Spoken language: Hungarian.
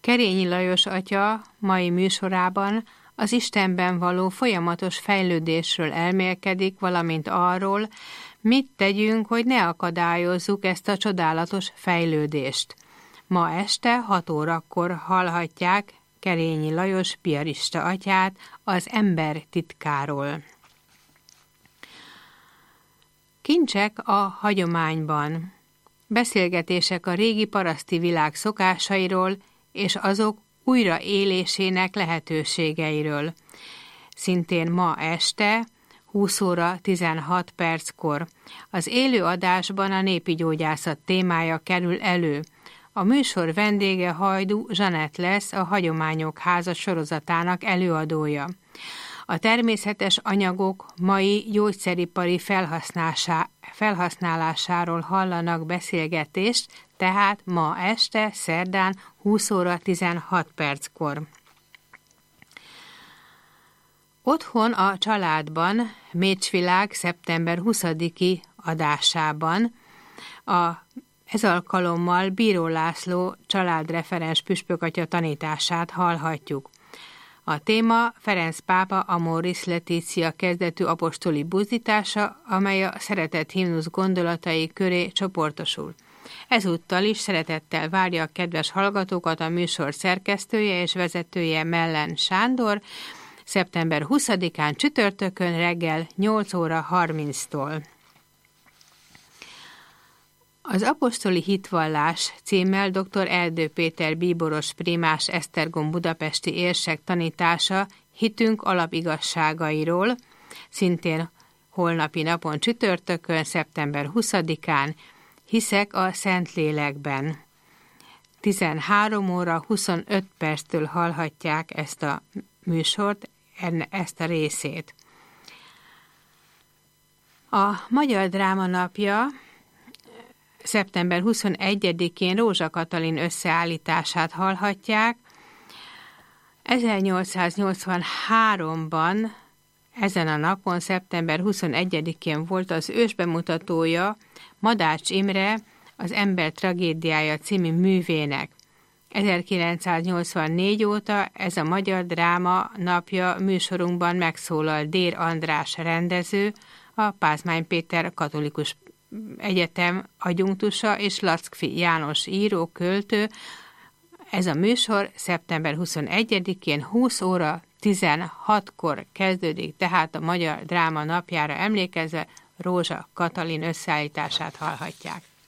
Kerényi Lajos atya mai műsorában az Istenben való folyamatos fejlődésről elmélkedik, valamint arról, mit tegyünk, hogy ne akadályozzuk ezt a csodálatos fejlődést. Ma este 6 órakor hallhatják Kerényi Lajos piarista atyát az ember titkáról. Kincsek a hagyományban. Beszélgetések a régi paraszti világ szokásairól és azok újraélésének lehetőségeiről. Szintén ma este 20 óra 16 perckor az élő adásban a népi gyógyászat témája kerül elő. A műsor vendége Hajdú Zsanett lesz, a Hagyományok Háza sorozatának előadója. A természetes anyagok mai gyógyszeripari felhasználásáról hallanak beszélgetést, tehát ma este, szerdán 20 óra 16 perckor. Otthon a családban, Mécsvilág szeptember 20-i adásában ez alkalommal Bíró László családreferens püspökatya tanítását hallhatjuk. A téma Ferenc pápa Amoris Laetitia kezdetű apostoli buzdítása, amely a szeretett himnusz gondolatai köré csoportosul. Ezúttal is szeretettel várja a kedves hallgatókat a műsor szerkesztője és vezetője Mellen Sándor, szeptember 20-án csütörtökön reggel 8 óra 30-tól. Az apostoli hitvallás címmel dr. Erdő Péter bíboros prímás Esztergom budapesti érsek tanítása hitünk alapigazságairól, szintén holnapi napon csütörtökön, szeptember 20-án, hiszek a Szentlélekben. 13 óra 25 perctől hallhatják ezt a műsort, ezt a részét. A Magyar Dráma Napja szeptember 21-én Rózsa Katalin összeállítását hallhatják. 1883-ban ezen a napon, szeptember 21-én volt az ősbemutatója Madács Imre az Ember tragédiája című művének. 1984 óta ez a Magyar Dráma Napja műsorunkban megszólal Dér András rendező, a Pázmány Péter Katolikus Egyetem adjunktusa és Lackfi János író, költő. Ez a műsor szeptember 21-én 20 óra 16-kor kezdődik, tehát a Magyar Dráma Napjára emlékezve Rózsa Katalin összeállítását hallhatják.